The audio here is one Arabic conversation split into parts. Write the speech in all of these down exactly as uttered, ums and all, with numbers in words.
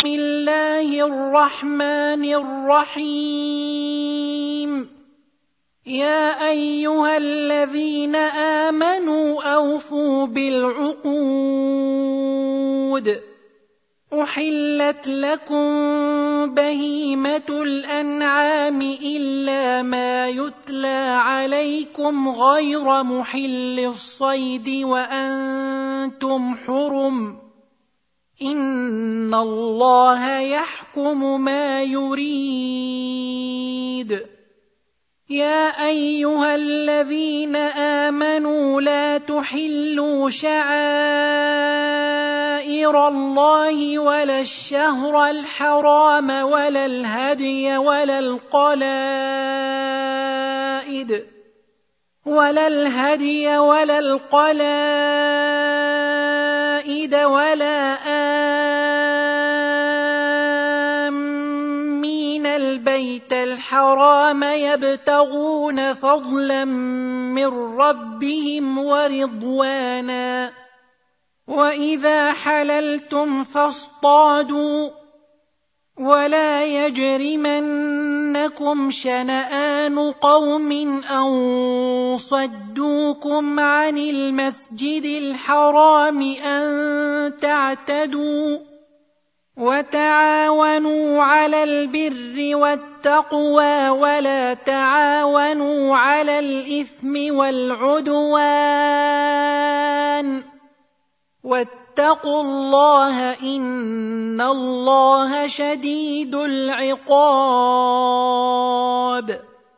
بسم الله الرحمن الرحيم. يا أيها الذين آمنوا أوفوا بالعقود. أحلت لكم بهيمة الأنعام إلا ما يتلى عليكم غير محل الصيد وأنتم حرم. إن الله يحكم ما يريد. يا أيها الذين آمنوا لا تحلوا شعائر الله ولا الشهر الحرام ولا الهدي ولا القلائد ولا الهدي ولا القلائد ولا آمين البيت الحرام يبتغون فضلا من ربهم ورضوانا. وإذا حللتم فاصطادوا ولا يجرمنكم شنآن قوم أن صدوكم عن المسجد الحرام أن تعتدوا. وتعاونوا على البر والتقوى ولا تعاونوا على الإثم والعدوان. واتقوا الله إن الله شديد العقاب.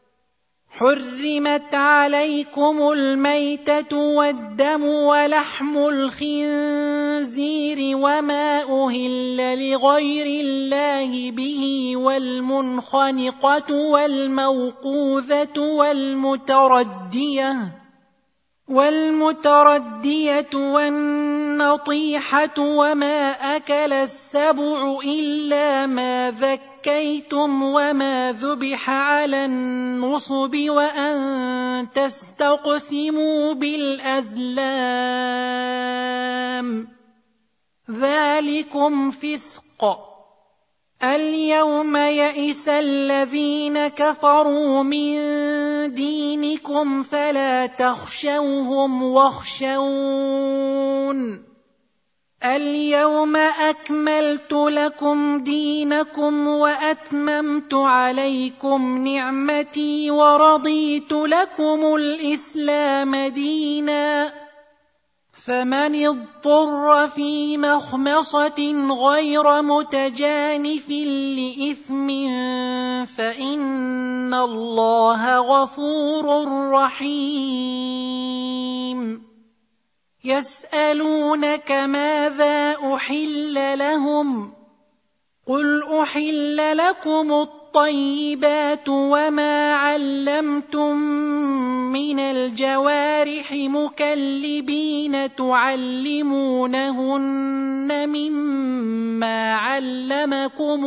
حرمت عليكم الميتة والدم ولحم الخنزير وما أهل لغير الله به والمنخنقة والموقوذة والمتردية والمتردية والنطيحة وما أكل السبع إلا ما ذكيتم وما ذبح على النصب وأن تستقسموا بالأزلام ذلكم فسق. اليوم يئس الذين كفروا من دينكم فلا تخشوهم واخشون. اليوم أكملت لكم دينكم وأتممت عليكم نعمتي ورضيت لكم الإسلام دينا. فمن اضطر في مخمصة غير متجانف لإثم فإن الله غفور رحيم. يسألونك ماذا أحل لهم قل أحل لكم الطيبات وما علمتم من الجوارح مكلبين تعلمونهن مما علمكم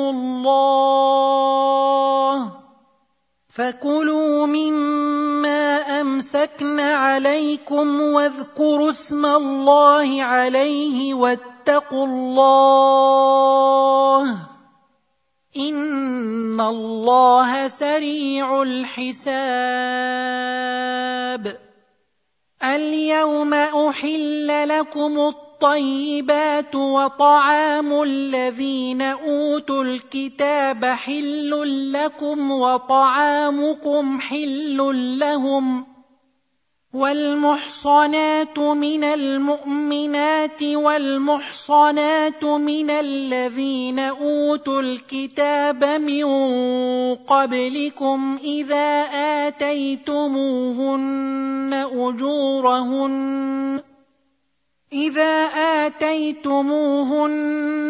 الله فكلوا مما أمسكن عليكم واذكروا اسم الله عليه واتقوا الله إن الله سريع الحساب. اليوم أحل لكم الطيبات وطعام الذين أوتوا الكتاب حل لكم وطعامكم حل لهم. والمحصنات من المؤمنات والمحصنات من الذين أوتوا الكتاب من قبلكم إذا آتيتموهن أجورهن إذا آتيتموهن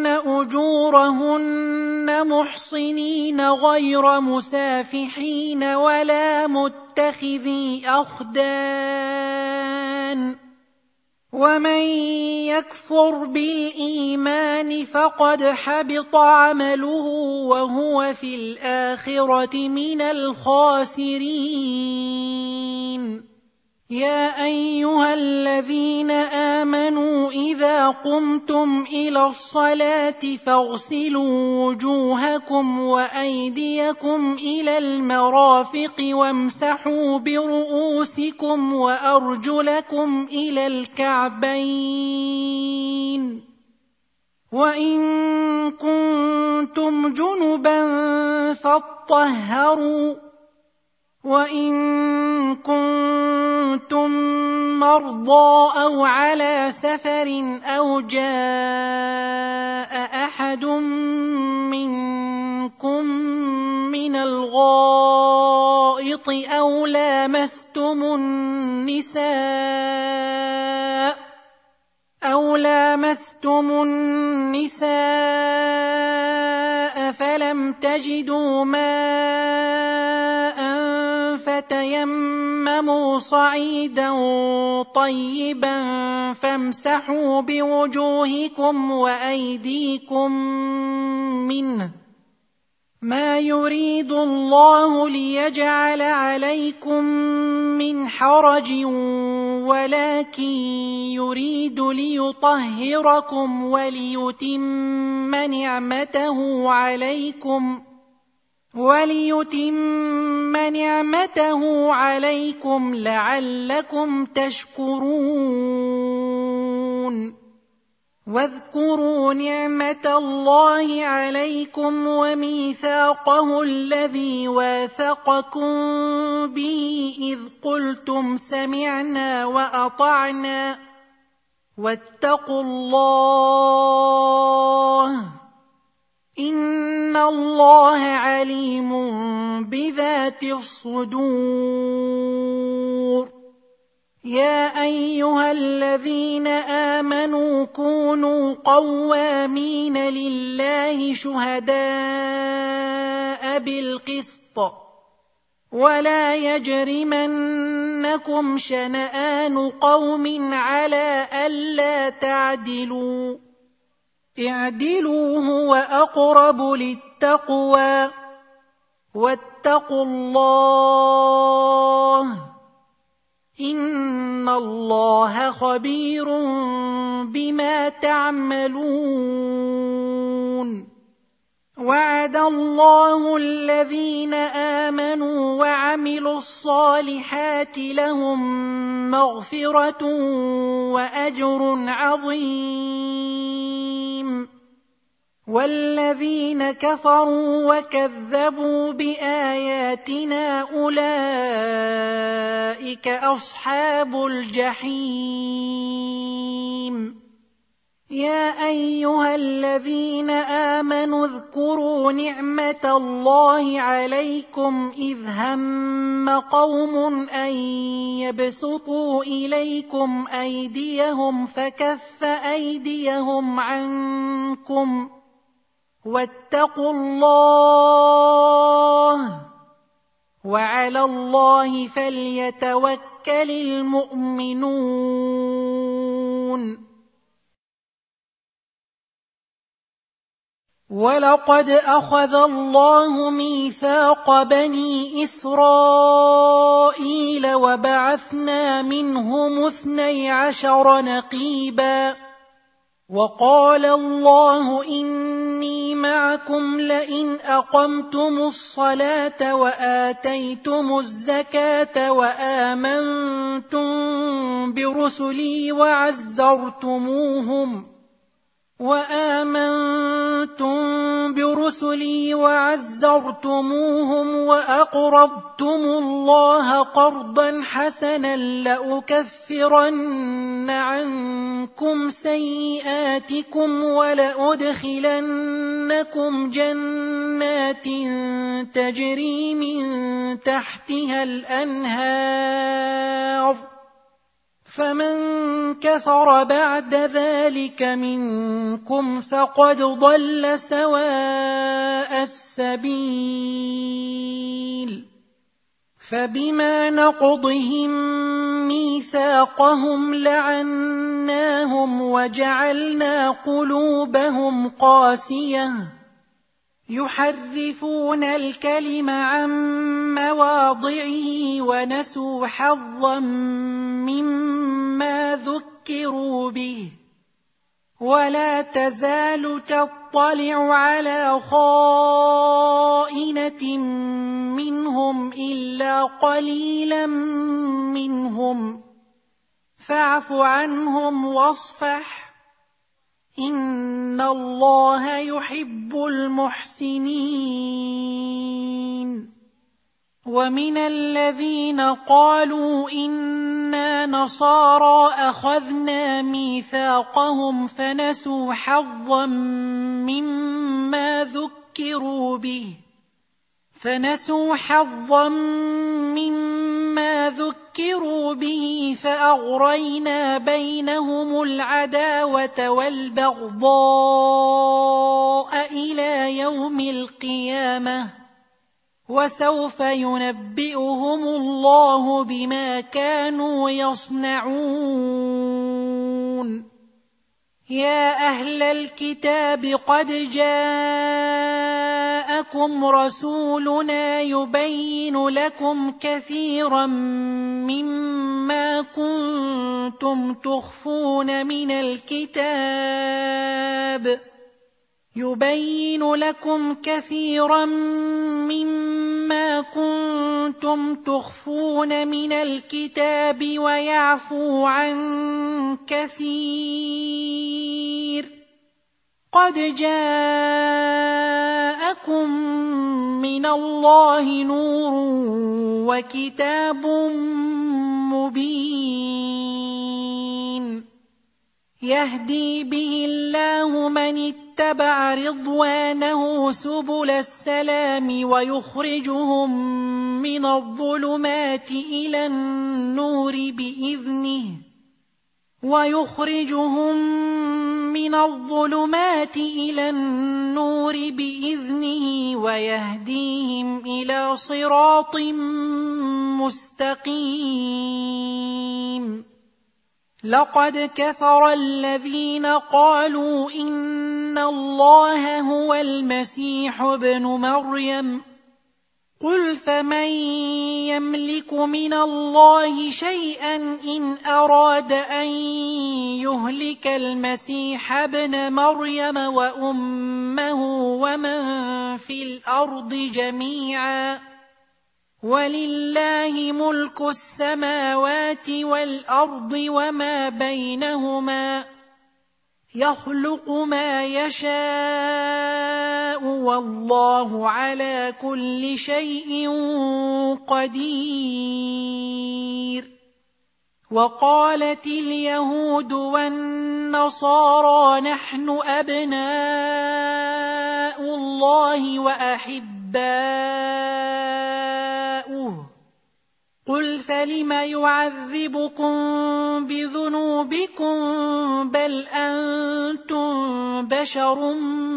أجورهن محصنين غير مسافحين ولا متخذي أخدان. ومن يكفر بالإيمان فقد حبط عمله وهو في الآخرة من الخاسرين. يا أيها الذين آمنوا إذا قمتم إلى الصلاة فاغسلوا وجوهكم وأيديكم إلى المرافق وامسحوا برؤوسكم وأرجلكم إلى الكعبين وإن كنتم جنبا فاطهروا وإن كنتم مرضى أو على سفر أو جاء أحد منكم من الغائط أو لامستم النساء أو لامستم النساء فلم تجدوا ماء فتيمموا صعيدا طيبا فامسحوا بوجوهكم وأيديكم منه ما يريد الله ليجعل عليكم من حرج ولكن يريد ليطهركم وليتم نعمته عليكم وليتم نعمته عليكم لعلكم تشكرون واذكروا نعمة الله عليكم وميثاقه الذي واثقكم به إذ قلتم سمعنا وأطعنا واتقوا الله إن الله عليم بذات الصدور يا أيها الذين آمنوا كونوا قوامين لله شهداء بالقسط ولا يجرمنكم شنآن قوم على ألا تعدلوا اعدلوا هو أقرب للتقوى واتقوا الله إن الله خبير بما تعملون وعد الله الذين آمنوا وعملوا الصالحات لهم مغفرة وأجر عظيم والذين كفروا وكذبوا بآياتنا أولئك أصحاب الجحيم يا أيها الذين آمنوا اذكروا نعمة الله عليكم إذ هم قوم أن يبسطوا إليكم أيديهم فكف أيديهم عنكم واتقوا الله وعلى الله فليتوكل المؤمنون ولقد أخذ الله ميثاق بني إسرائيل وبعثنا منهم اثني عشر نقيبا وقال الله إني معكم لئن أقمتم الصلاة وآتيتم الزكاة وآمنتم برسلي وعزرتموهم وآمنتم برسلي وعزرتموهم وأقرضتم الله قرضا حسنا لأكفرن عنكم سيئاتكم ولأدخلنكم جنات تجري من تحتها الأنهار فمن كفر بعد ذلك منكم فقد ضل سواء السبيل فبما نقضهم ميثاقهم لعناهم وجعلنا قلوبهم قاسية يحرفون الكلم عن مواضعه ونسوا حظا مما ذكروا به ولا تزال تطلع على خائنة منهم إلا قليلا منهم فاعف عنهم واصفح إن الله يحب المحسنين. ومن الذين قالوا إنا نصارى أخذنا ميثاقهم فنسوا حظا مما ذكروا به فنسوا حظا مما ذكروا به فأغرينا بينهم العداوة والبغضاء إلى يوم القيامة وسوف ينبئهم الله بما كانوا يصنعون. يا أهل الكتاب قد جاءكم رسولنا يبين لكم كثيرا مما كنتم تخفون من الكتاب يبين لكم كثيرا مما كنتم تخفون من الكتاب ويعفو عن كثير قد جاءكم من الله نور وكتاب مبين يهدي به الله من اتبع رضوانه سبل السلام ويخرجهم من الظلمات إلى النور بإذنه ويخرجهم من الظلمات إلى النور بإذنه ويهديهم إلى صراط مستقيم. لقد كفر الذين قالوا إن الله هو المسيح ابن مريم قل فمن يملك من الله شيئا إن أراد أن يهلك المسيح ابن مريم وأمه ومن في الأرض جميعا ولله ملك السماوات والأرض وما بينهما يخلق ما يشاء والله على كل شيء قدير. وقالت اليهود والنصارى نحن أبناء الله وأحباؤه قل فلم يعذبكم بذنوبكم بل أنتم بشر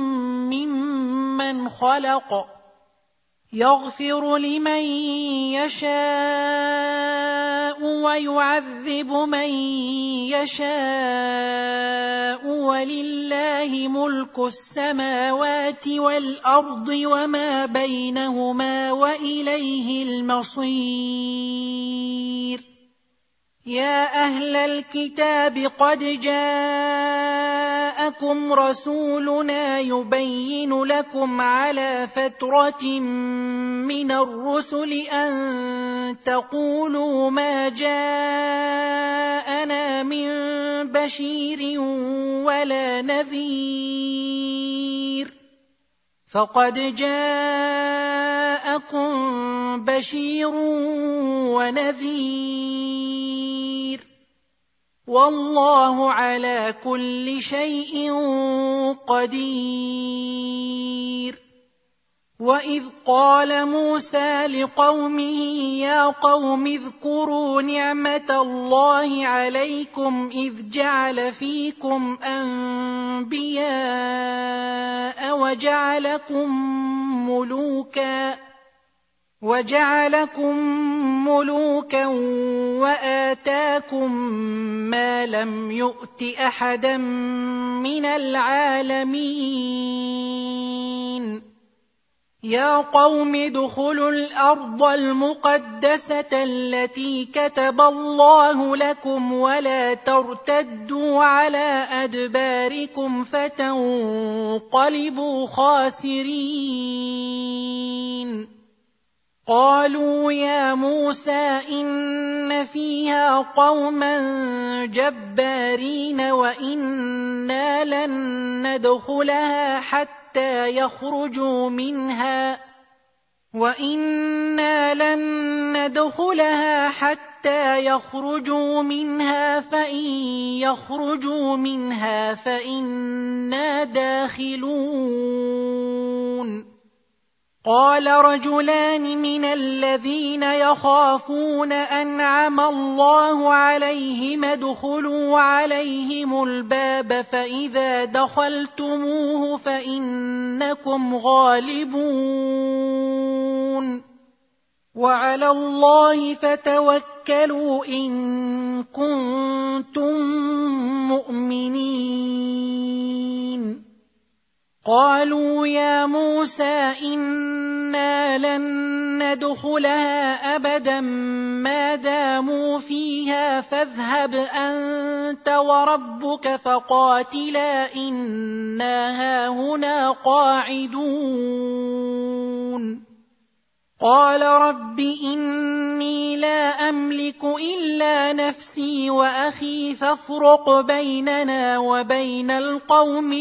ممن خلق يغفر لمن يشاء ويعذب من يشاء ولله ملك السماوات والأرض وما بينهما وإليه المصير. يا أهل الكتاب قد جاءكم رسولنا يبين لكم على فترة من الرسل أن تقولوا ما جاءنا من بشير ولا نذير فقد جاءكم بشير ونذير والله على كل شيء قدير. وإذ قال موسى لقومه يا قوم اذكروا نعمة الله عليكم إذ جعل فيكم أنبياء وجعلكم ملوكا وجعلكم ملوكا وآتاكم ما لم يؤت أحدا من العالمين يا قوم ادخلوا الأرض المقدسة التي كتب الله لكم ولا ترتدوا على أدباركم فتنقلبوا خاسرين. قالوا يا موسى إن فيها قوما جبارين وإنا لن ندخلها حتى حتى يخرجوا منها وإنا لن ندخلها حتى يخرجوا منها فإن يخرجوا منها فإنا داخلون. قال رجلان من الذين يخافون أنعم الله عليهم ادخلوا عليهم الباب فإذا دخلتموه فإنكم غالبون وعلى الله فتوكلوا إن كنتم مؤمنين. قالوا يا موسى إنا لن ندخلها أبدا ما داموا فيها فاذهب أنت وربك فقاتلا إنا هاهنا قاعدون. قال رب إني لا أملك إلا نفسي وأخي فافرق بيننا وبين القوم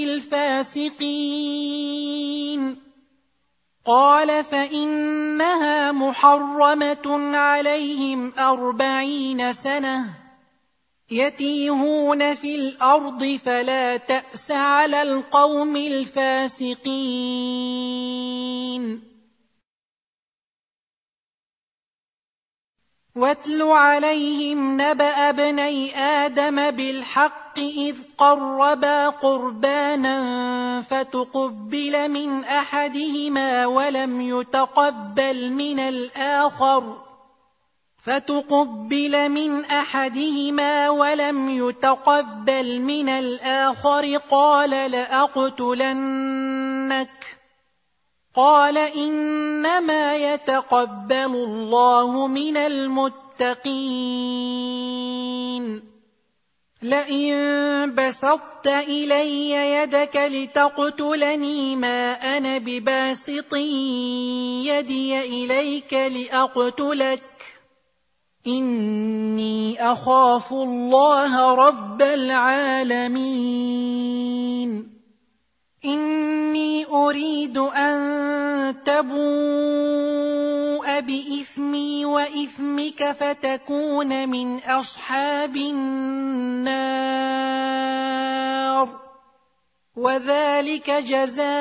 الفاسقين. قال فإنها محرمة عليهم أربعين سنة يتيهون في الأرض فلا تأس على القوم الفاسقين. واتل عليهم نبأ ابني آدم بالحق إذ قربا قربانا فتقبل من أحدهما ولم يتقبل من الآخر فتقبل من أحدهما ولم يتقبل من الآخر قال لأقتلنك قال إنما يتقبل الله من المتقين. لئن بسطت إلي يدك لتقتلني ما أنا بباسط يدي إليك لأقتلك إني أخاف الله رب العالمين. إني أريد أن تبوء بإثمي وإثمك فتكون من أصحاب النار وذلك جزاء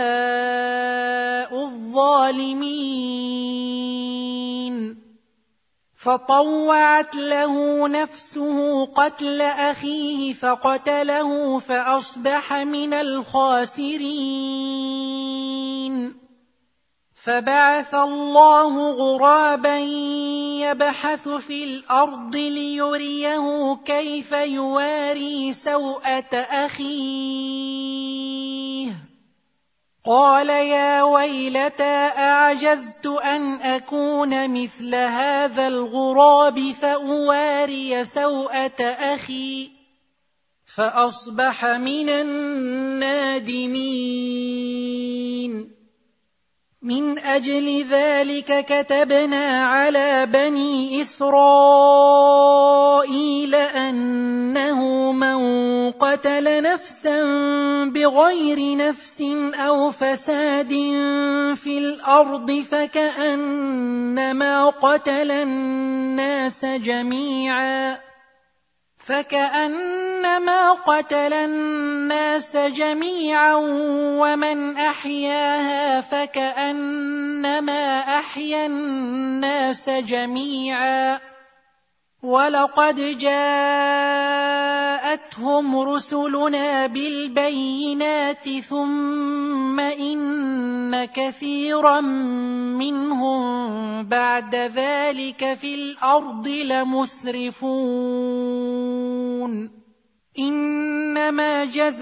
الظالمين. فطوعت له نفسه قتل أخيه فقتله فأصبح من الخاسرين. فبعث الله غرابا يبحث في الأرض ليريه كيف يواري سوءة أخيه. قال يا ويلتى أعجزت أن أكون مثل هذا الغراب فأواري سوءة أخي فأصبح من النادمين. من أجل ذلك كتبنا على بني إسرائيل أنه من قتل نفسا بغير نفس أو فساد في الأرض فكأنما قتل الناس جميعا فكأنما قتل الناس جميعا ومن أحياها فكأنما أحيا الناس جميعا. ولقد جاءتهم رسلنا بالبينات ثم إن كثيرا منهم بعد ذلك في الأرض لمسرفون. إنما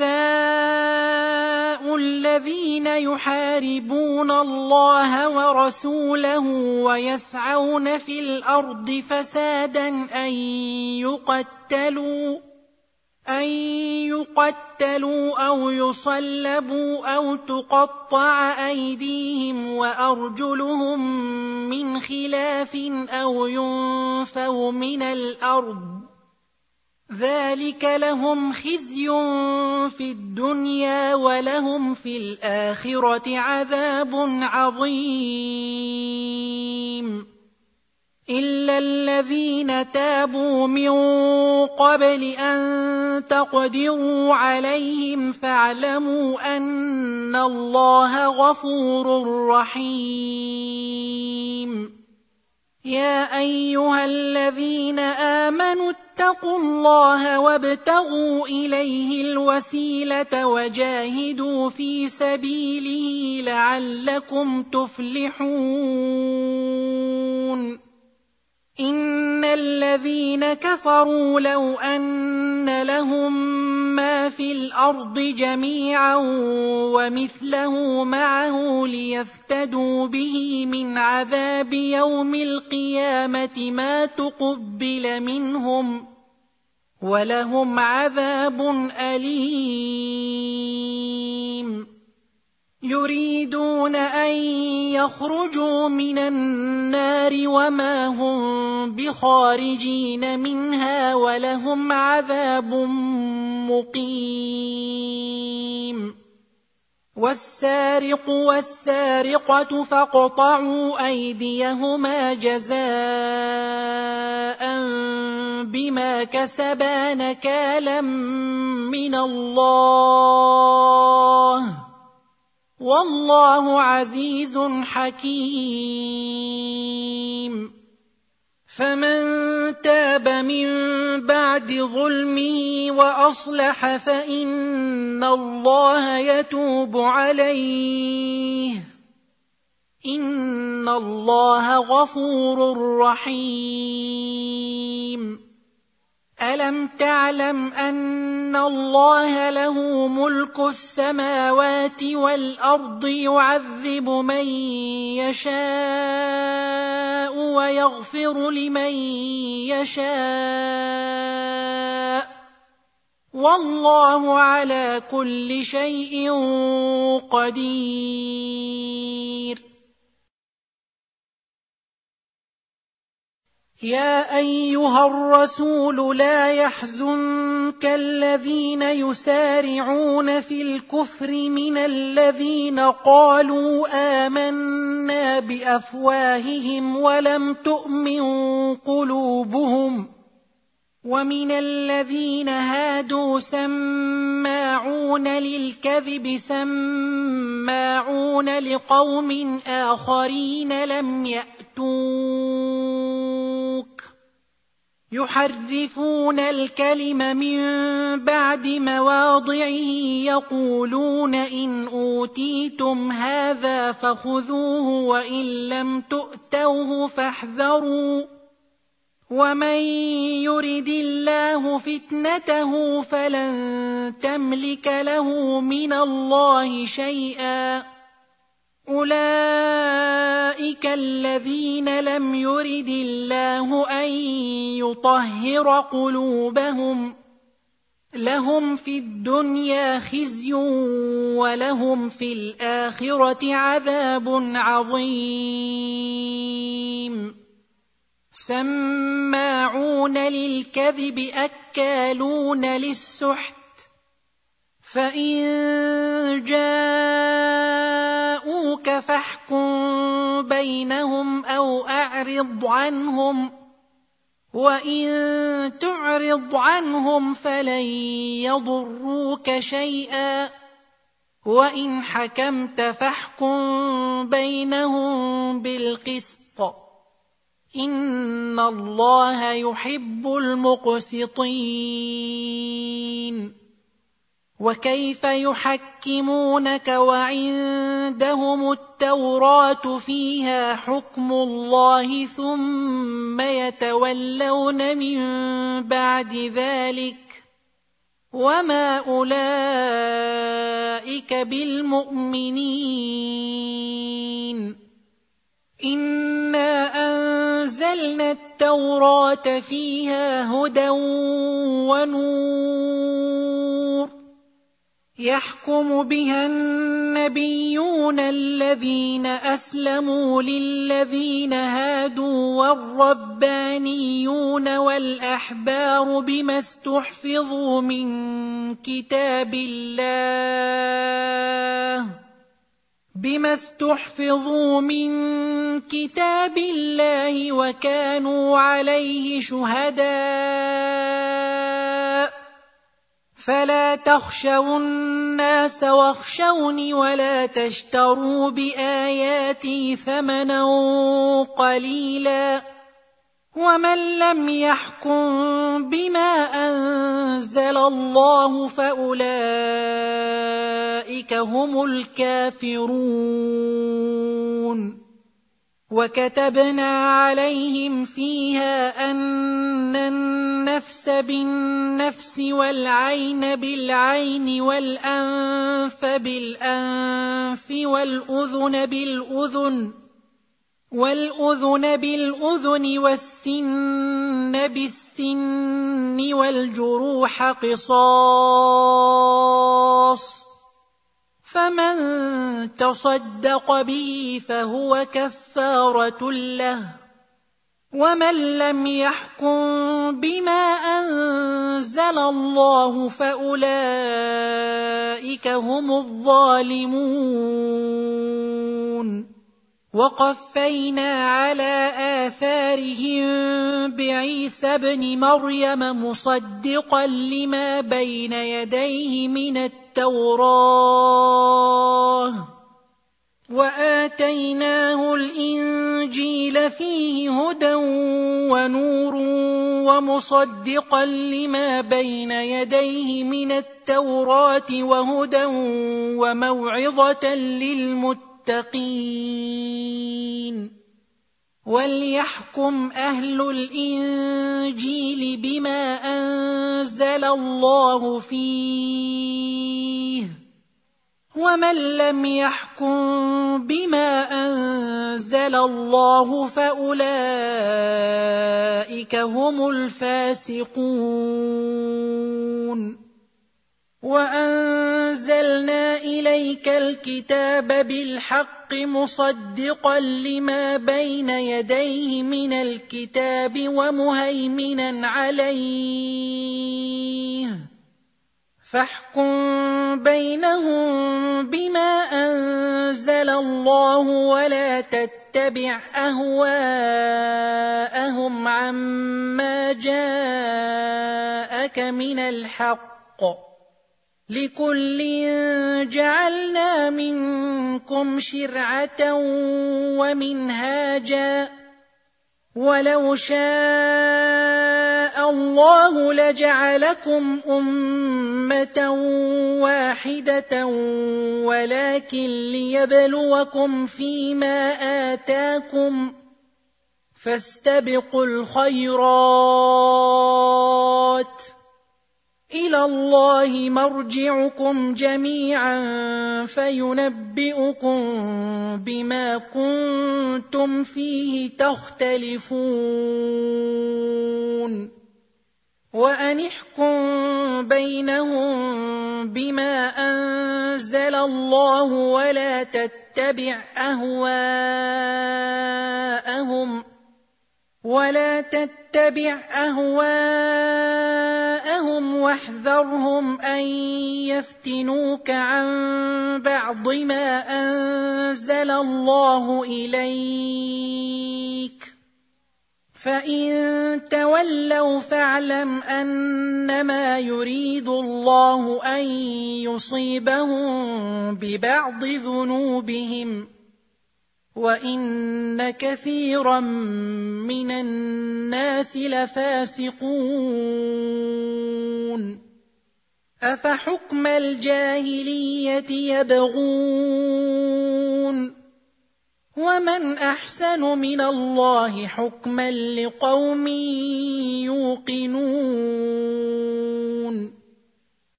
جزاء الذين يحاربون الله ورسوله ويسعون في الأرض فسادا أن يقتلوا أن يقتلوا أو يصلبوا أو تقطع أيديهم وأرجلهم من خلاف أو ينفوا من الأرض ذلك لهم خزي في الدنيا ولهم في الآخرة عذاب عظيم إلا الذين تابوا من قبل أن تقدروا عليهم فاعلموا أن الله غفور رحيم يا أيها الذين آمنوا اتقوا الله وابتغوا إليه الوسيلة وجاهدوا في سبيله لعلكم تفلحون إن الذين كفروا لو أن لهم ما في الأرض جميعا ومثله معه ليفتدوا به من عذاب يوم القيامة ما تقبل منهم ولهم عذاب أليم يريدون أن يخرجوا من النار وما هم بخارجين منها ولهم عذاب مقيم والسارق والسارقة فاقطعوا أيديهما جزاء بما كسبا نكالا من الله والله عزيز حكيم فمن تاب من بعد ظلمه وأصلح فإن الله يتوب عليه إن الله غفور رحيم ألم تعلم أن الله له ملك السماوات والأرض يعذب من يشاء ويغفر لمن يشاء والله على كل شيء قدير يا أيها الرسول لا يحزنك الذين يسارعون في الكفر من الذين قالوا آمنا بأفواههم ولم تؤمن قلوبهم ومن الذين هادوا سماعون للكذب سماعون لقوم آخرين لم يأتوك يحرفون الكلم من بعد مواضعه يقولون إن أوتيتم هذا فخذوه وإن لم تؤتوه فاحذروا ومن يرد الله فتنته فلن تملك له من الله شيئا أولئك الذين لم يرد الله أن يطهر قلوبهم لهم في الدنيا خزي ولهم في الآخرة عذاب عظيم سماعون للكذب أكالون للسحت فإن جاءوك فاحكم بينهم أو أعرض عنهم وإن تعرض عنهم فلن يضروك شيئا وإن حكمت فاحكم بينهم بالقسط إن الله يحب المقسطين وكيف يحكمونك وعندهم التوراة فيها حكم الله ثم يتولون من بعد ذلك وما أولئك بالمؤمنين. إنا أنزلنا التوراة فيها هدى ونور يحكم بها النبيون الذين أسلموا للذين هادوا والربانيون والأحبار بما استحفظوا من كتاب الله بما استحفظوا من كتاب الله وكانوا عليه شهداء فلا تخشوا الناس واخشوني ولا تشتروا بآياتي ثمنا قليلا ومن لم يحكم بما أنزل الله فأولئك هم الكافرون. وكتبنا عليهم فيها أن النفس بالنفس والعين بالعين والأنف بالأنف والأذن بالأذن والأذن بالأذن والسن بالسن والجروح قصاص فمن تصدق به فهو كفارة له ومن لم يحكم بما أنزل الله فأولئك هم الظالمون. وقفينا على آثارهم بعيسى ابن مريم مصدقا لما بين يديه من التوراة وآتيناه الإنجيل فيه هدى ونور ومصدقا لما بين يديه من التوراة وهدى وموعظة للمتقين. وليحكم أهل الإنجيل بما أنزل الله فيه ومن لم يحكم بما أنزل الله فأولئك هم الفاسقون. وأنزلنا إليك الكتاب بالحق مصدقا لما بين يديه من الكتاب ومهيمنا عليه فاحكم بينهم بما أنزل الله ولا تتبع أهواءهم عما جاءك من الحق لكل جعلنا منكم شرعة ومنهاجا ولو شاء الله لجعلكم أمة واحدة ولكن ليبلوكم فيما آتاكم فاستبقوا الخيرات إلى الله مرجعكم جميعا فينبئكم بما كنتم فيه تختلفون. وأن احكم بينهم بما أنزل الله ولا تتبع أهواءهم ولا تتبع أهواءهم واحذرهم أن يفتنوك عن بعض ما أنزل الله إليك فإن تولوا فاعلم أنما يريد الله أن يصيبهم ببعض ذنوبهم وإن كثيرا من الناس لفاسقون. أفحكم الجاهلية يبغون ومن أحسن من الله حكما لقوم يوقنون.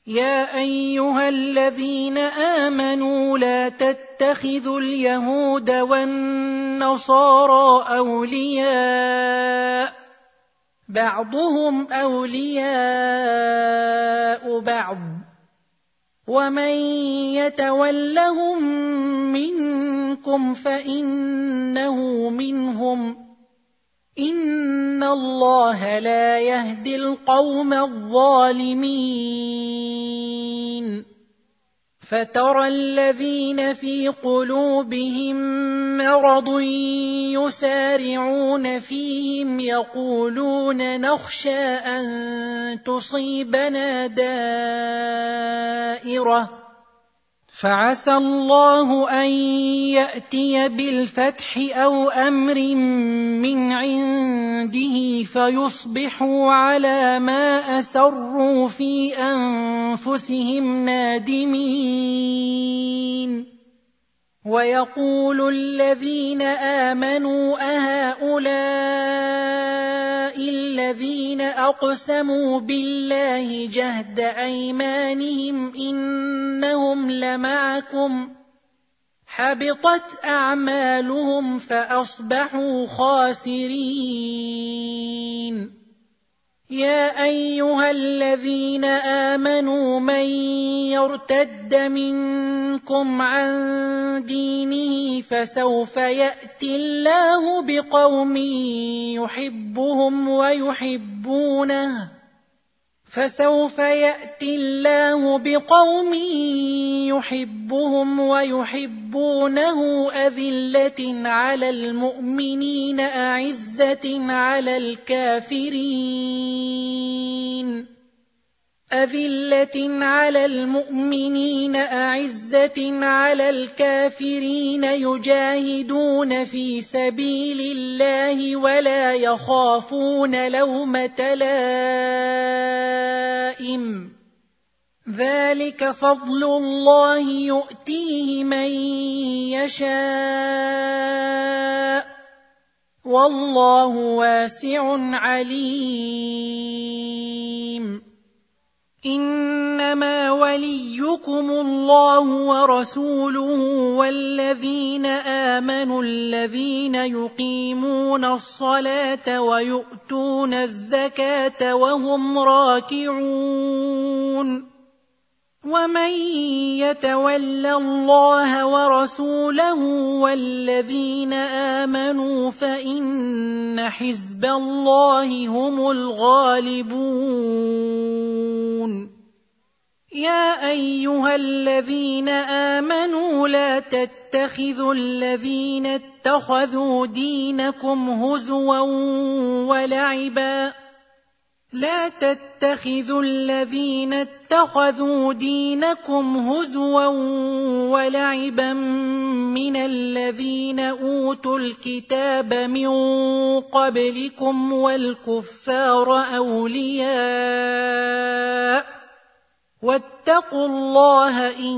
يا أيها الذين آمنوا لا تتخذوا اليهود والنصارى أولياء بعضهم أولياء بعض ومن يتولهم منكم فإنه منهم إن الله لا يهدي القوم الظالمين فترى الذين في قلوبهم مرض يسارعون فيهم يقولون نخشى أن تصيبنا دائرة فعسى الله أن يأتي بالفتح أو أمر من عنده فيصبحوا على ما أسروا في أنفسهم نادمين ويقول الذين آمنوا أهؤلاء الذين أقسموا بالله جهد أيمانهم إنهم لمعكم حبطت أعمالهم فأصبحوا خاسرين يا أيها الذين آمنوا من يرتد منكم عن دينه فسوف يأتي الله بقوم يحبهم ويحبونه فسوف يأتي الله بقوم يحبهم ويحبونه أذلة على المؤمنين أعزة على الكافرين أذلة على المؤمنين أعزة على الكافرين يجاهدون في سبيل الله ولا يخافون لومة لائم ذلك فضل الله يؤتيه من يشاء والله واسع عليم إنما وليكم الله ورسوله والذين آمنوا الذين يقيمون الصلاة ويؤتون الزكاة وهم راكعون ومن يتول الله ورسوله والذين آمنوا فإن حزب الله هم الغالبون يا أيها الذين آمنوا لا تتخذوا الذين اتخذوا دينكم هزوا ولعبا لا تتخذوا الذين اتخذوا دينكم هزوا ولعبا من الذين أوتوا الكتاب من قبلكم والكفار أولياء واتقوا الله إن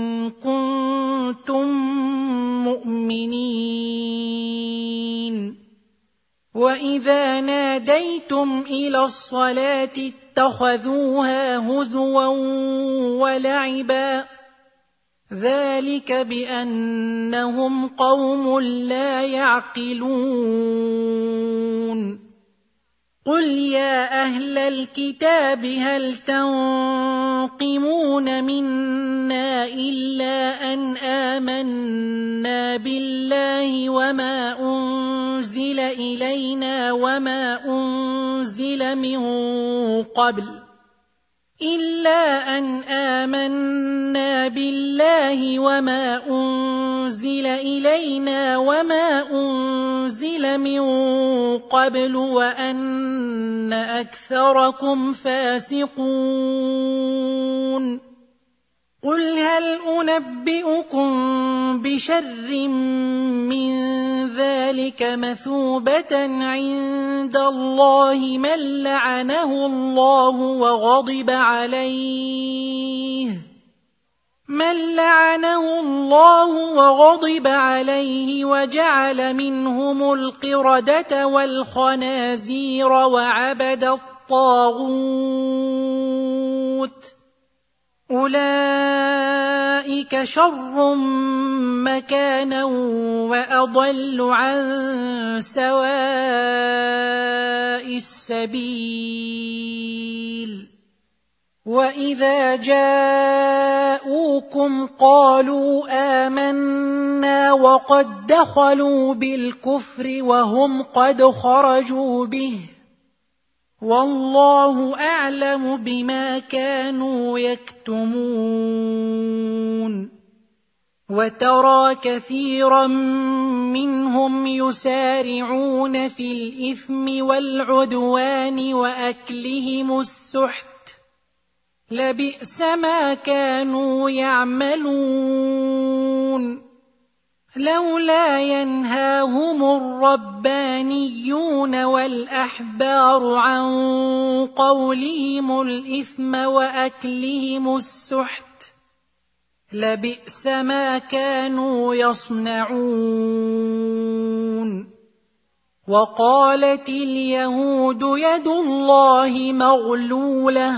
كنتم مؤمنين وإذا ناديتم إلى الصلاة اتخذوها هزوا ولعبا ذلك بأنهم قوم لا يعقلون قل يا أهل الكتاب هل تنقمون منا إلا أن آمنا بالله وما أنزل إلينا وما أنزل من قبل إلا أن آمنا بالله وما أنزل إلينا وما أنزل من قبل وأن أكثركم فاسقون قل هل أنبئكم بشر من ذلك مثوبة عند الله من لعنه الله وغضب عليه من لعنه الله وغضب عليه وجعل منهم القردة والخنازير وعبد الطاغوت أولئك شر مكانا وأضل عن سواء السبيل وإذا جاءوكم قالوا آمنا وقد دخلوا بالكفر وهم قد خرجوا به والله أعلم بما كانوا يكتمون وترى كثيرا منهم يسارعون في الإثم والعدوان وأكلهم السحت لبئس ما كانوا يعملون لولا ينهاهم الربانيون والأحبار عن قولهم الإثم وأكلهم السحت لبئس ما كانوا يصنعون وقالت اليهود يد الله مغلولة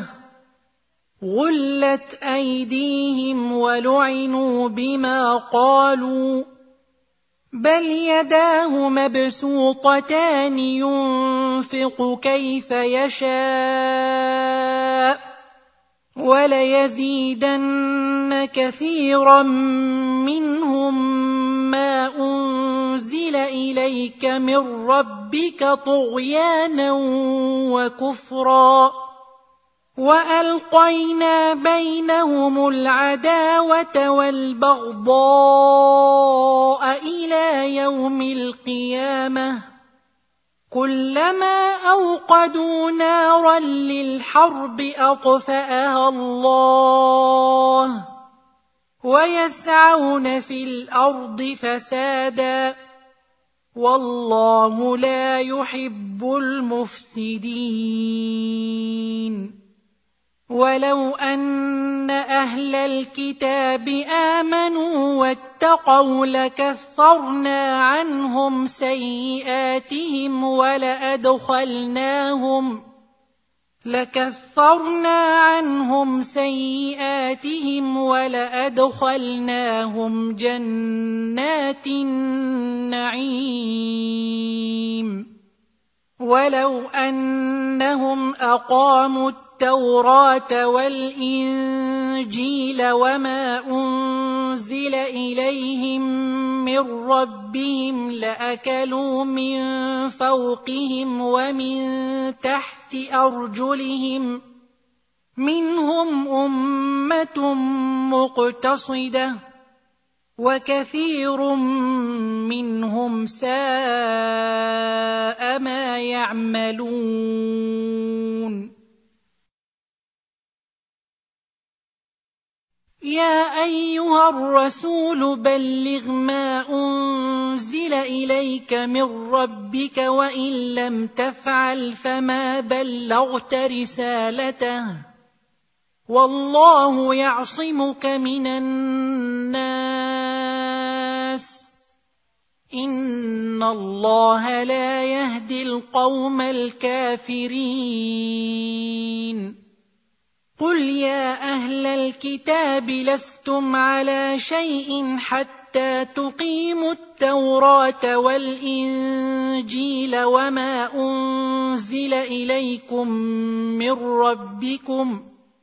غلت أيديهم ولعنوا بما قالوا بل يداه مبسوطتان ينفق كيف يشاء وليزيدن كثيرا منهم ما أنزل إليك من ربك طغيانا وكفرا وألقينا بينهم العداوة والبغضاء إلى يوم القيامة كلما أوقدوا نارا للحرب أطفأها الله ويسعون في الأرض فسادا والله لا يحب المفسدين ولو أن أهل الكتاب آمنوا واتقوا لكفرنا عنهم سيئاتهم ولأدخلناهم لكفرنا عنهم سيئاتهم ولأدخلناهم جنات النعيم ولو أنهم أقاموا التوراة والإنجيل وما أنزل إليهم من ربهم لأكلوا من فوقهم ومن تحت أرجلهم منهم أمة مقتصدة وكثير منهم ساء ما يعملون يا أيها الرسول بلغ ما أنزل إليك من ربك وإن لم تفعل فما بلغت رسالته والله يعصمك من الناس إن الله لا يهدي القوم الكافرين قل يا أهل الكتاب لستم على شيء حتى تقيموا التوراة والإنجيل وما أنزل إليكم من ربكم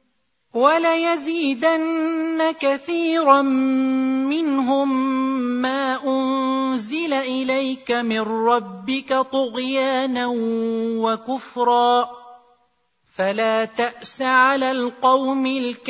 وليزيدن كثيرا منهم ما أنزل إليك من ربك طغيانا وكفرا فلا تأس على القوم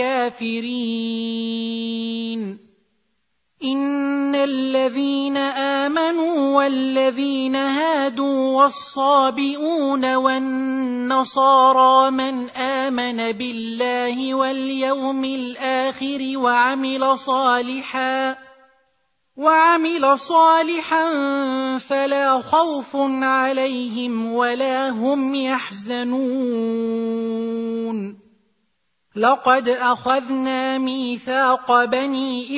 الكافرين إن الذين آمنوا والذين هادوا والصابئون والنصارى من آمن بالله واليوم الآخر وعمل صالحا وعمل صالحا فلا خوف عليهم ولا هم يحزنون لقد أخذنا ميثاق بني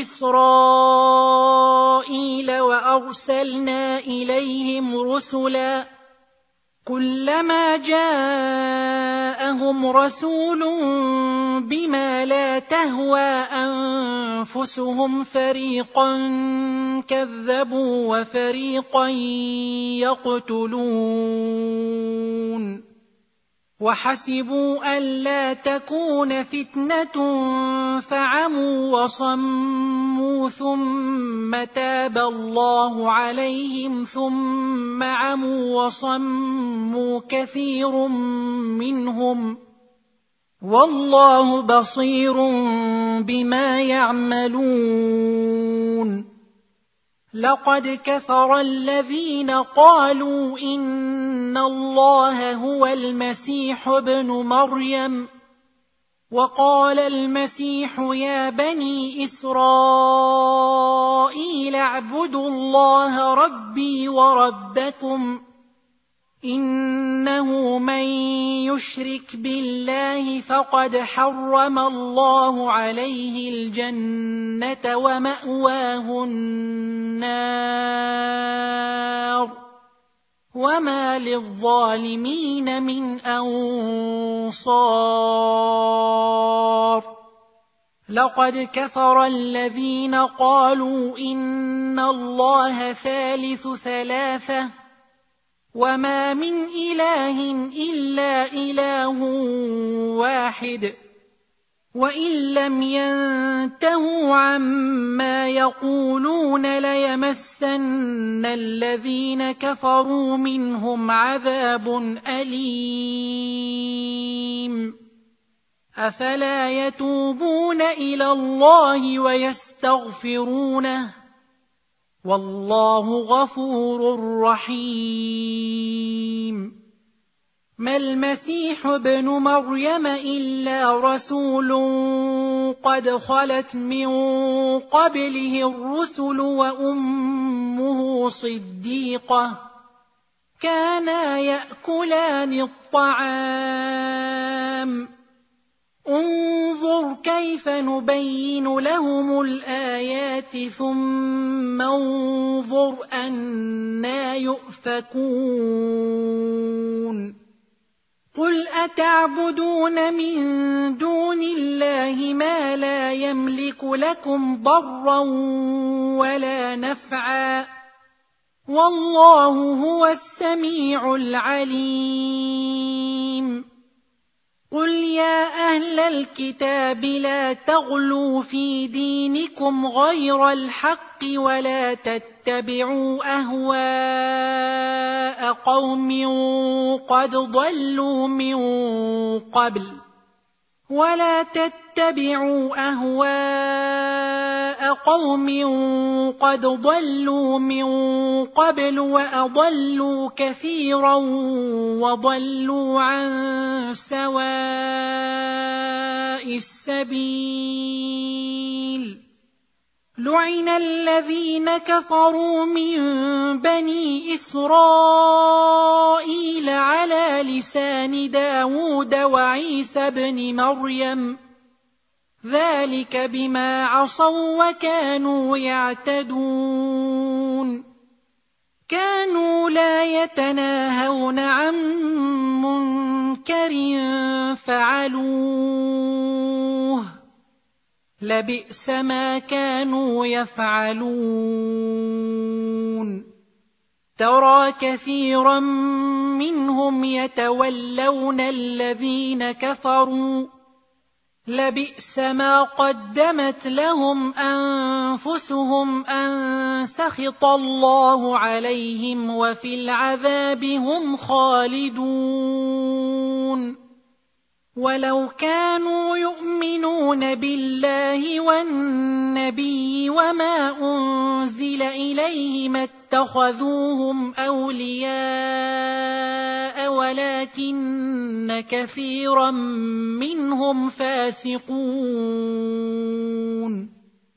إسرائيل وأرسلنا إليهم رسلا كلما جاء جاءهم رسول بما لا تهوى أنفسهم فريقا كذبوا وفريقا يقتلون وحسبوا ألا تكون فتنة فعموا وصموا ثم تاب الله عليهم ثم عموا وصموا كثير منهم والله بصير بما يعملون لقد كفر الذين قالوا إن الله هو المسيح ابن مريم وقال المسيح يا بني إسرائيل اعبدوا الله ربي وربكم إنه من يشرك بالله فقد حرم الله عليه الجنة ومأواه النار وما للظالمين من أنصار لقد كفر الذين قالوا إن الله ثالث ثلاثة وما من إله إلا إله واحد وإن لم ينتهوا عما يقولون ليمسن الذين كفروا منهم عذاب أليم أفلا يتوبون إلى الله ويستغفرونه والله غفور رحيم ما المسيح ابن مريم إلا رسول قد خلت من قبله الرسل وأمه صديقة كانا يأكلان الطعام انظر كيف نبين لهم الآيات ثم انظر أنى يؤفكون قل أتعبدون من دون الله ما لا يملك لكم ضرا ولا نفعا والله هو السميع العليم قل يا أهل الكتاب لا تغلوا في دينكم غير الحق ولا تتبعوا أهواء قوم قد ضلوا من قبل ولا تتبعوا أهواء قوم قد ضلوا من قبل وأضلوا كثيرا وضلوا عن سواء السبيل لعن الذين كفروا من بني إسرائيل على لسان داود وعيسى بن مريم ذلك بما عصوا وكانوا يعتدون كانوا لا يتناهون عن منكر فعلوه لبئس ما كانوا يفعلون ترى كثيرا منهم يتولون الذين كفروا لبئس ما قدمت لهم أنفسهم أن سخط الله عليهم وفي العذاب هم خالدون ولو كانوا يؤمنون بالله والنبي وما أنزل إليه ما اتخذوهم أولياء ولكن كثيرا منهم فاسقون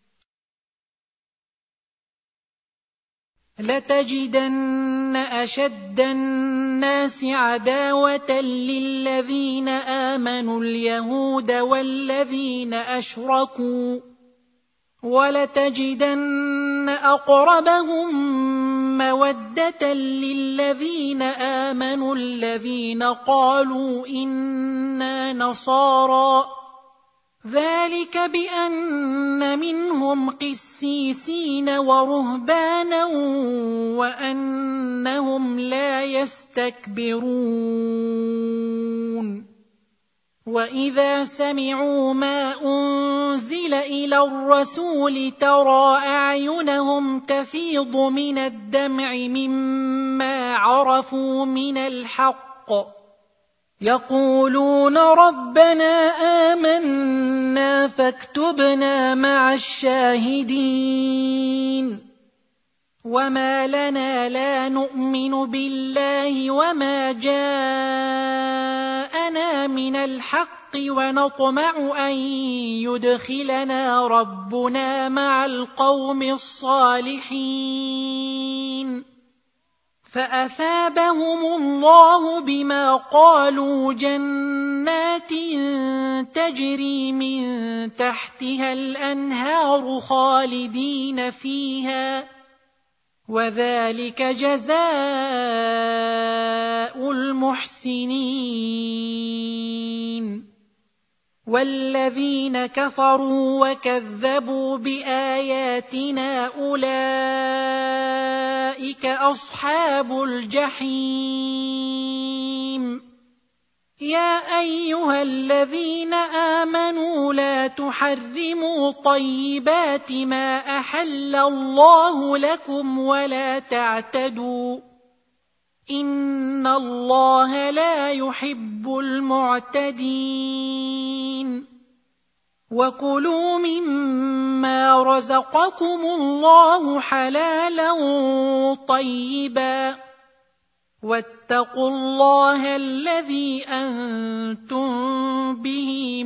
لتجدن أشد الناس عداوة للذين آمنوا اليهود والذين أشركوا ولتجدن أقربهم مَوَدَّةً لِّلَّذِينَ آمَنُوا الَّذِينَ قَالُوا إِنَّا نَصَارَىٰ ۚ ذَلِكَ بِأَنَّ مِنْهُمْ قِسِّيسِينَ وَرُهْبَانًا وَأَنَّهُمْ لَا يَسْتَكْبِرُونَ. وَإِذَا سَمِعُوا مَا أُنزِلَ إِلَى الرَّسُولِ تَرَىٰ أَعْيُنَهُمْ تَفِيضُ مِنَ الدَّمْعِ مِمَّا عَرَفُوا مِنَ الْحَقِّ يَقُولُونَ رَبَّنَا آمَنَّا فَاكْتُبْنَا مَعَ الشَّاهِدِينَ. وَمَا لَنَا لَا نُؤْمِنُ بِاللَّهِ وَمَا جَاءَنَا مِنَ الْحَقِّ وَنَطْمَعُ أَن يُدْخِلَنَا رَبُّنَا مَعَ الْقَوْمِ الصَّالِحِينَ. فَأَثَابَهُمُ اللَّهُ بِمَا قَالُوا جَنَّاتٍ تَجْرِي مِن تَحْتِهَا الْأَنْهَارُ خَالِدِينَ فِيهَا ۚ وَذَلِكَ جَزَاءُ الْمُحْسِنِينَ. وَالَّذِينَ كَفَرُوا وَكَذَّبُوا بِآيَاتِنَا أُولَئِكَ أَصْحَابُ الْجَحِيمِ. يَا أَيُّهَا الَّذِينَ آمَنُوا لَا تُحَرِّمُوا طَيِّبَاتِ مَا أَحَلَّ اللَّهُ لَكُمْ وَلَا تَعْتَدُوا ۚ إِنَّ اللَّهَ لَا يُحِبُّ الْمُعْتَدِينَ. وَكُلُوا مِمَّا رَزَقَكُمُ اللَّهُ حَلَالًا طَيِّبًا، وَاتَّقُوا اللَّهَ الَّذِي أَنتُم بِهِ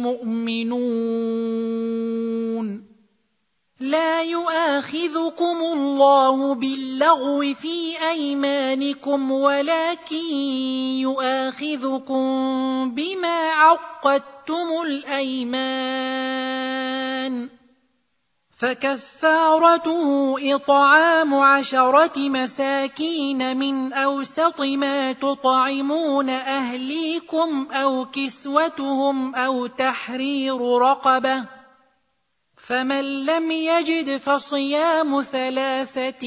مُؤْمِنُونَ. لَا يُؤَاخِذُكُمُ اللَّهُ بِاللَّغْوِ فِي أَيْمَانِكُمْ وَلَكِن يُؤَاخِذُكُم بِمَا عَقَّدتُّمُ الْأَيْمَانَ، فَكَفَّارَتُهُ إِطْعَامُ عَشَرَةِ مَسَاكِينَ مِنْ أَوْسَطِ مَا تُطْعِمُونَ أَهْلِيكُمْ أَوْ كِسْوَتُهُمْ أَوْ تَحْرِيرُ رَقَبَةٍ، فَمَن لَّمْ يَجِدْ فَصِيَامُ ثَلَاثَةِ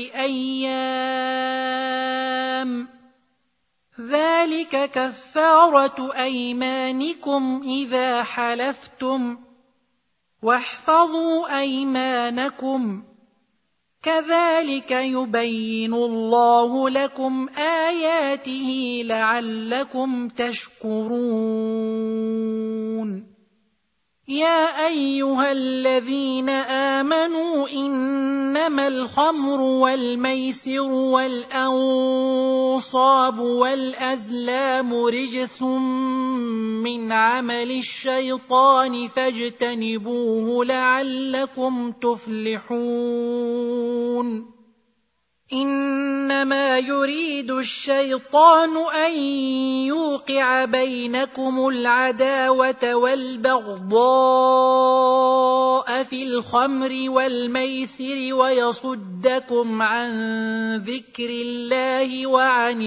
أَيَّامٍ ۚ ذَلِكَ كَفَّارَةُ أَيْمَانِكُمْ إِذَا حَلَفْتُمْ ۚ وَاحْفَظُوا أَيْمَانَكُمْ ۚ كَذَلِكَ يُبَيِّنُ اللَّهُ لَكُمْ آيَاتِهِ لَعَلَّكُمْ تَشْكُرُونَ. يَا أَيُّهَا الَّذِينَ آمَنُوا إِنَّمَا الْخَمْرُ وَالْمَيْسِرُ وَالْأَنصَابُ وَالْأَزْلَامُ رِجْسٌ مِّنْ عَمَلِ الشَّيْطَانِ فَاجْتَنِبُوهُ لَعَلَّكُمْ تُفْلِحُونَ. إِنَّمَا يُرِيدُ الشَّيْطَانُ أَن يُوقِعَ بَيْنَكُمُ الْعَدَاوَةَ وَالْبَغْضَاءَ فِي الْخَمْرِ وَالْمَيْسِرِ وَيَصُدَّكُمْ عَن ذِكْرِ اللَّهِ وَعَنِ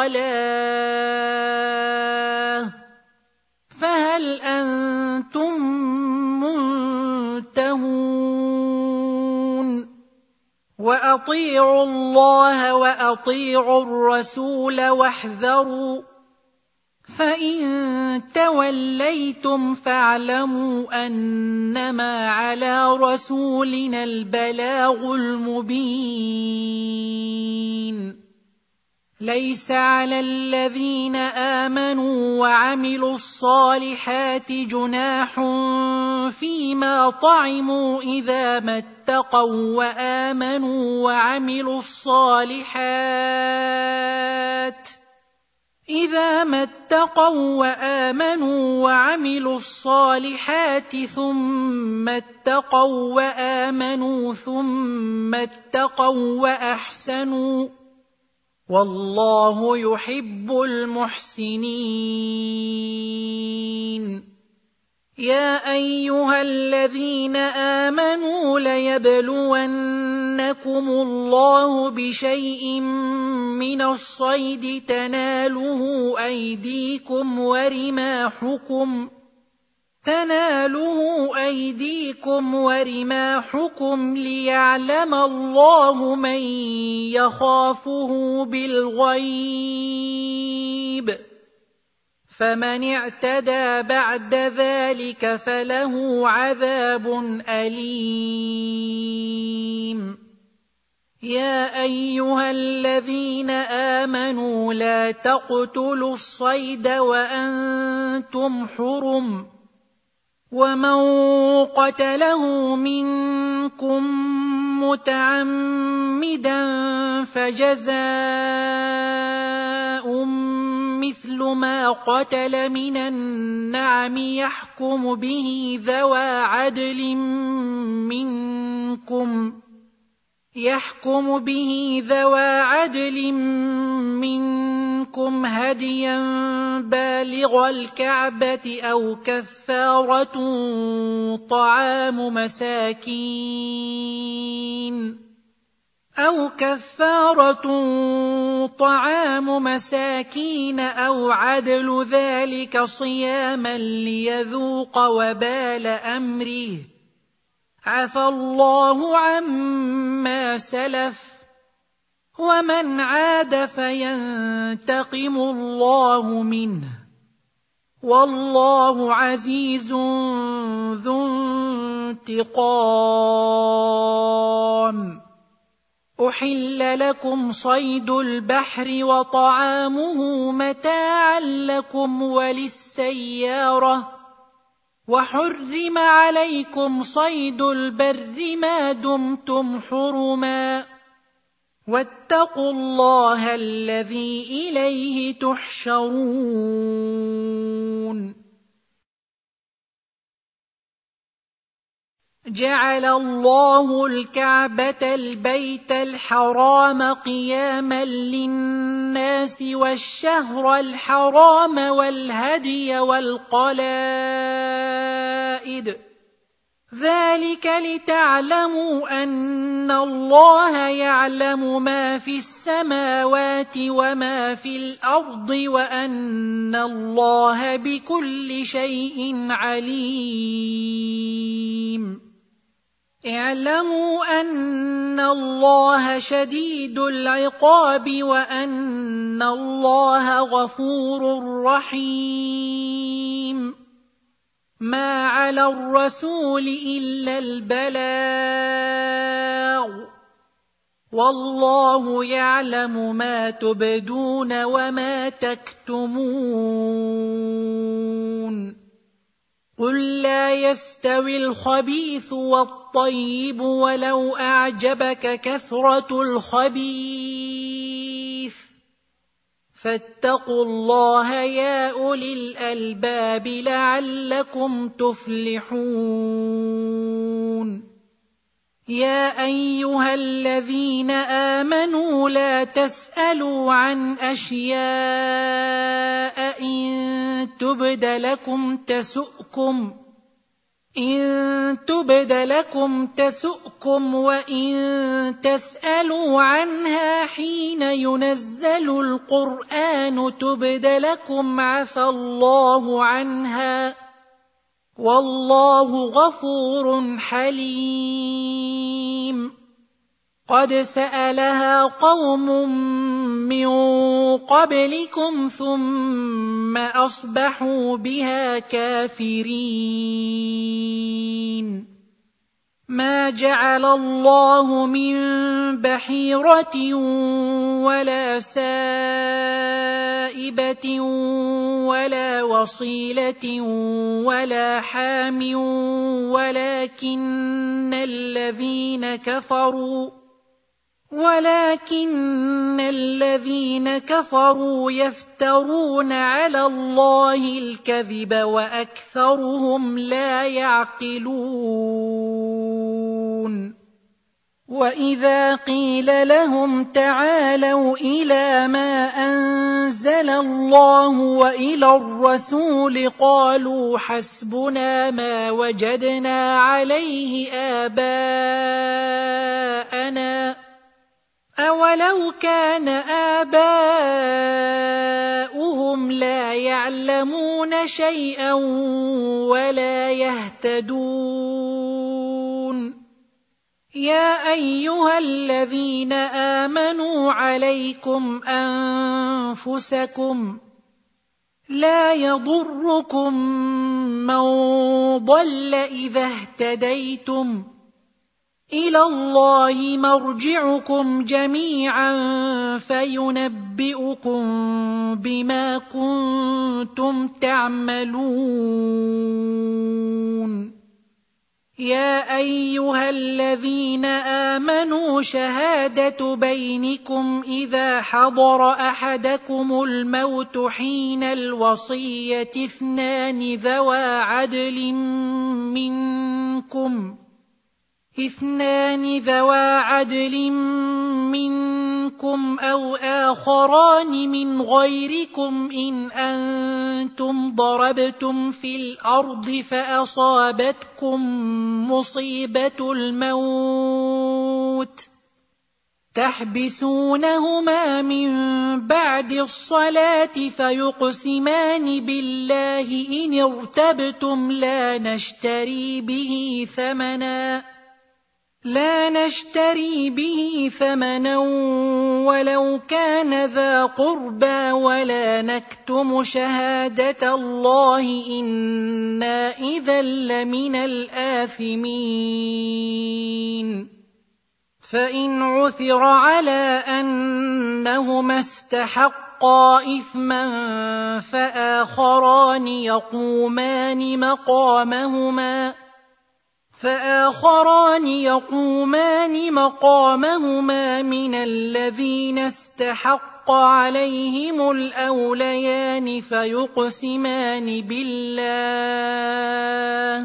الصَّلَاةِ، فَهَلْ أَنتُم مُّنتَهُونَ؟ وَأَطِيعُوا اللَّهَ وَأَطِيعُوا الرَّسُولَ وَاحْذَرُوا ۚ فَإِن تَوَلَّيْتُمْ فَاعْلَمُوا أَنَّمَا عَلَىٰ رَسُولِنَا الْبَلَاغُ الْمُبِينُ. لَيْسَ عَلَى الَّذِينَ آمَنُوا وَعَمِلُوا الصَّالِحَاتِ جُنَاحٌ فِيمَا طَعِمُوا إِذَا مَا اتَّقَوا وَآمَنُوا وَعَمِلُوا الصَّالِحَاتِ إِذَا مَا اتَّقَوا وَآمَنُوا وَعَمِلُوا الصَّالِحَاتِ ثُمَّ اتَّقَوا وَآمَنُوا ثُمَّ اتَّقَوا وَأَحْسَنُوا، وَاللَّهُ يُحِبُّ الْمُحْسِنِينَ. يَا أَيُّهَا الَّذِينَ آمَنُوا لَيَبْلُوَنَّكُمُ يَبْلُوَنَّكُمُ اللَّهُ بِشَيْءٍ مِّنَ الصَّيْدِ تَنَالُهُ أَيْدِيكُمْ وَرِمَاحُكُمْ تناله أيديكم ورماحكم ليعلم الله من يخافه بالغيب، فمن اعتدى بعد ذلك فله عذاب أليم. يا أيها الذين آمنوا لا تقتلوا الصيد وأنتم حرم، ومن قتله منكم متعمدا فجزاء مثل ما قتل من النعم يحكم به ذوى عدل منكم يحكم به ذوى عدل منكم هديا بالغ الكعبة أو كفارة طعام مساكين أو كفارة طعام مساكين أو عدل ذلك صياما ليذوق وبال أمره، عفى الله عما سلف، ومن عاد فينتقم الله منه، والله عزيز ذو انتقام. أحل لكم صيد البحر وطعامه متاعا لكم وللسيارة، وحرم عليكم صيد البر ما دمتم حرما، واتقوا الله الذي إليه تحشرون. جعل الله الكعبة البيت الحرام قياما للناس والشهر الحرام والهدي والقلائد، ذلك لتعلموا أن الله يعلم ما في السماوات وما في الأرض وأن الله بكل شيء عليم. اعلموا أن الله شديد العقاب وأن الله غفور رحيم. ما على الرسول إلا البلاغ، والله يعلم ما تبدون وما تكتمون. قل لا يستوي الخبيث والطيب ولو أعجبك كثرة الخبيث، فاتقوا الله يا أولي الألباب لعلكم تفلحون. يا أيها الذين آمنوا لا تسألوا عن أشياء إن تبد لكم تسؤكم إن تبد لكم تسؤكم وإن تسألوا عنها حين ينزل القرآن تبد لكم عفى الله عنها، والله غفور حليم. قد سألها قوم من قبلكم ثم أصبحوا بها كافرين. ما جعل الله من بحيرة ولا سائبة ولا وصيلة ولا حام ولكن الذين كفروا ولكن الذين كفروا يفترون على الله الكذب وأكثرهم لا يعقلون. وإذا قيل لهم تعالوا إلى ما أنزل الله وإلى الرسول قالوا حسبنا ما وجدنا عليه آباءنا ولو كان آباؤهم لا يعلمون شيئا ولا يهتدون. يا أيها الذين آمنوا عليكم أنفسكم لا يضركم من ضل إذا اهتديتم إلى الله مرجعكم جميعا فينبئكم بما كنتم تعملون. يا أيها الذين آمنوا شهادة بينكم إذا حضر أحدكم الموت حين الوصية اثنان ذوى عدل منكم اثنان ذوى عدل منكم أو آخران من غيركم إن أنتم ضربتم في الأرض فأصابتكم مصيبة الموت تحبسونهما من بعد الصلاة فيقسمان بالله إن ارتبتم لا نشتري به ثمنا لا نشتري به ثمنا ولو كان ذا قربى ولا نكتم شهادة الله إنا إذا لمن الآثمين. فإن عثر على أنهما استحقا إثما فآخران يقومان مقامهما فآخران يقومان مقامهما من الذين استحق عليهم الأوليان فيقسمان بالله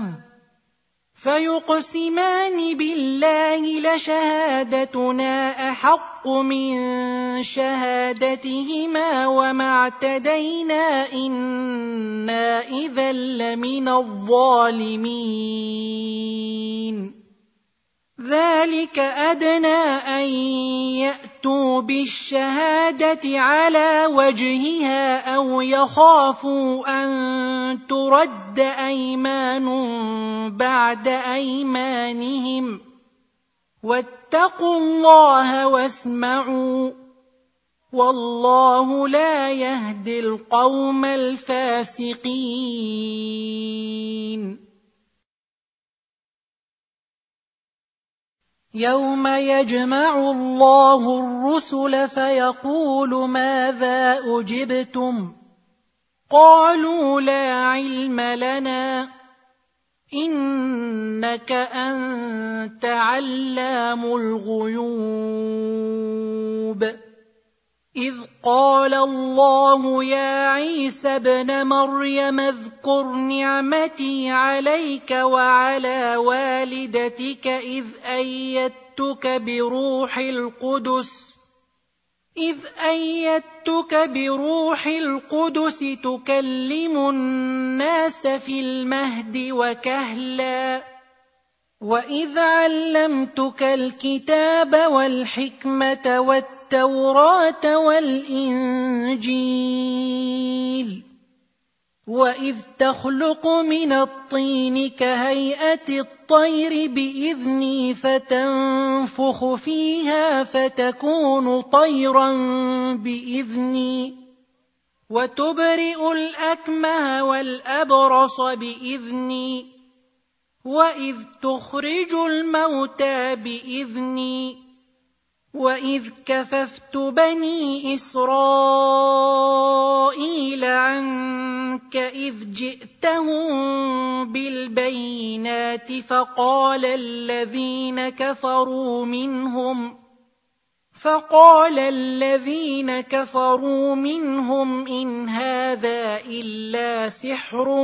فيقسمان بالله لشهادتنا أحق من شهادتهما وما اعتدينا إنا إذا لمن الظالمين. ذلك أدنى أن يأتوا بالشهادة على وجهها أو يخافوا أن ترد أيمان بعد أيمانهم واتقوا الله واسمعوا والله لا يهدي القوم الفاسقين. يوم يجمع الله الرسل فيقول ماذا أجبتم قالوا لا علم لنا إنك أنت علام الغيوب. إذ قال الله يا عيسى ابن مريم اذكر نعمتي عليك وعلى والدتك إذ أيدتك بروح القدس إذ أيدتك بروح القدس تكلم الناس في المهد وكهلا وإذ علمتك الكتاب والحكمة والتوراة والإنجيل وإذ تخلق من الطين كهيئة الطير بإذني فتنفخ فيها فتكون طيرا بإذني وتبرئ الأكمه والأبرص بإذني وإذ تخرج الموتى بإذني وإذ كففت بني إسرائيل عنك إذ جئتهم بالبينات فقال الذين كفروا منهم فقال الذين كفروا منهم إن هذا إلا سحر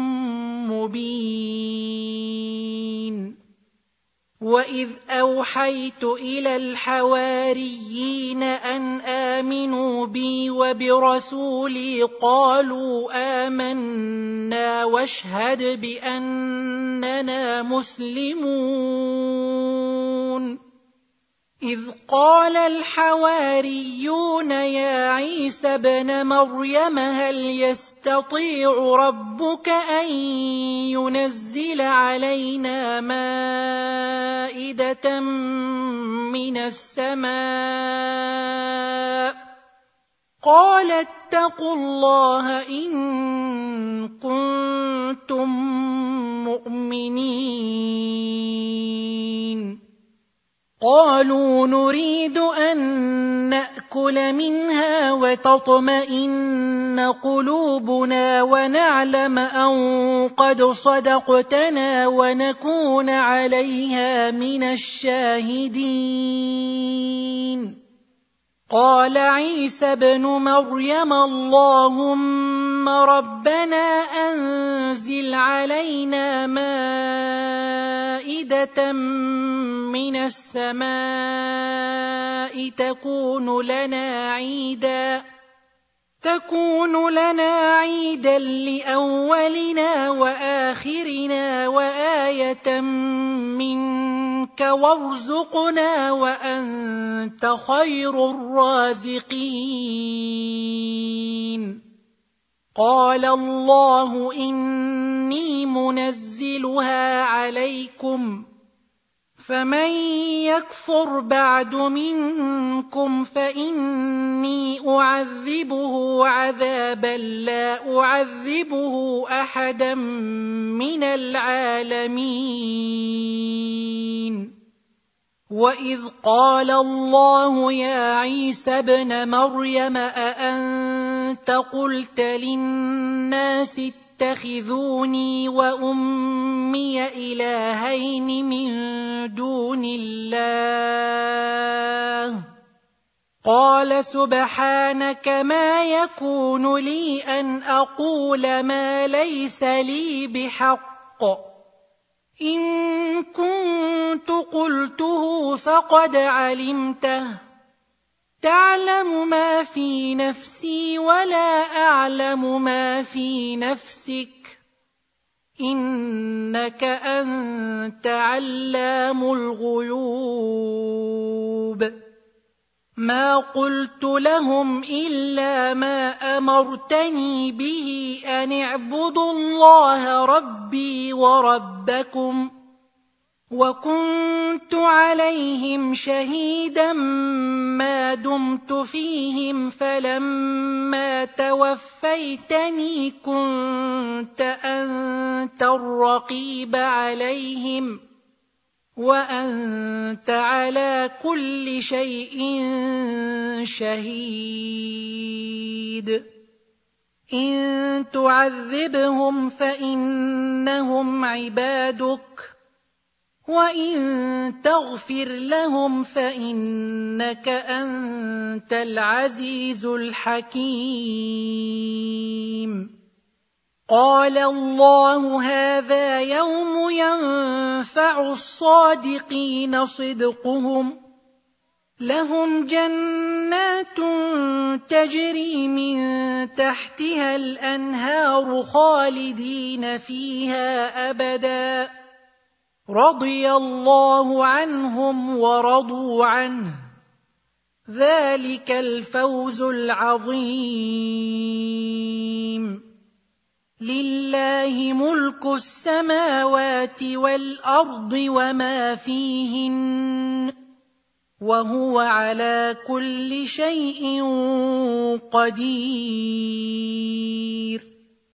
مبين. وإذ أوحيت إلى الحواريين أن آمنوا بي وبرسولي قالوا آمنا واشهد بأننا مسلمون. إذ قال الحواريون يا عيسى ابن مريم هل يستطيع ربك أن ينزل علينا مائدة من السماء قال اتقوا الله إن كنتم مؤمنين قالوا نريد أن نأكل منها وتطمئن قلوبنا ونعلم أن قد صدقتنا ونكون عليها من الشاهدين قال عيسى ابن مريم اللهم ربنا أنزل علينا مائدة من السماء تكون لنا عيدا تكون لنا عيدا لأولنا وآخرنا وآية منك وارزقنا وأنت خير الرازقين قال الله إني منزلها عليكم فمن يكفر بعد منكم فإني أعذبه عذابا لا أعذبه أحدا من العالمين وإذ قال الله يا عيسى ابن مريم أأنت قلت للناس اتخذوني وأمي إلهين من دون الله قال سبحانك ما يكون لي أن أقول ما ليس لي بحق إن كنت قلته فقد علمته تعلم ما في نفسي ولا أعلم ما في نفسك إنك أنت علام الغيوب ما قلت لهم إلا ما أمرتني به أن اعبدوا الله ربي وربكم وكنت عليهم شهيدا ما دمت فيهم فلما توفيتني كنت أنت الرقيب عليهم وأنت على كل شيء شهيد إن تعذبهم فإنهم عبادك وإن تغفر لهم فإنك أنت العزيز الحكيم قال الله هذا يوم ينفع الصادقين صدقهم لهم جنات تجري من تحتها الأنهار خالدين فيها أبدا رضي الله عنهم ورضوا عنه ذلك الفوز العظيم لله ملك السماوات والأرض وما فيهن وهو على كل شيء قدير